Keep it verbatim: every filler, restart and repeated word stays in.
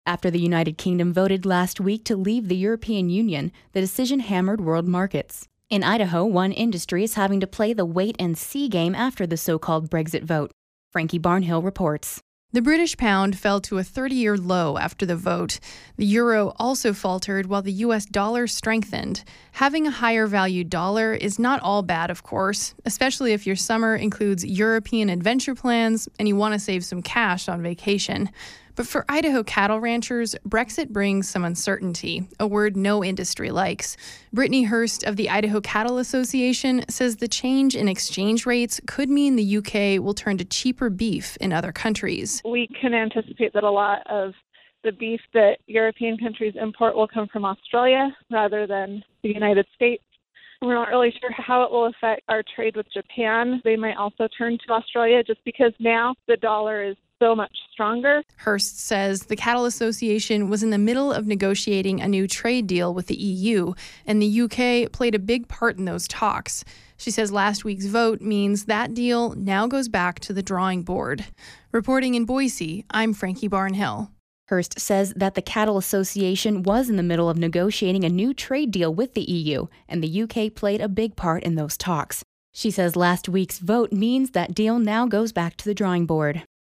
After the United Kingdom voted last week to leave the European Union, the decision hammered world markets. In Idaho, one industry is having to play the wait-and-see game after the so-called Brexit vote. Frankie Barnhill reports. The British pound fell to a thirty-year low after the vote. The euro also faltered while the U S dollar strengthened. Having a higher value dollar is not all bad, of course, especially if your summer includes European adventure plans and you want to save some cash on vacation. But for Idaho cattle ranchers, Brexit brings some uncertainty, a word no industry likes. Brittany Hurst of the Idaho Cattle Association says the change in exchange rates could mean the U K will turn to cheaper beef in other countries. We can anticipate that a lot of the beef that European countries import will come from Australia rather than the United States. We're not really sure how it will affect our trade with Japan. They might also turn to Australia just because now the dollar is so much stronger. Hurst says the Cattle Association was in the middle of negotiating a new trade deal with the E U, and the U K played a big part in those talks. She says last week's vote means that deal now goes back to the drawing board. Reporting in Boise, I'm Frankie Barnhill. Hurst says that the Cattle Association was in the middle of negotiating a new trade deal with the E U, and the U K played a big part in those talks. She says last week's vote means that deal now goes back to the drawing board.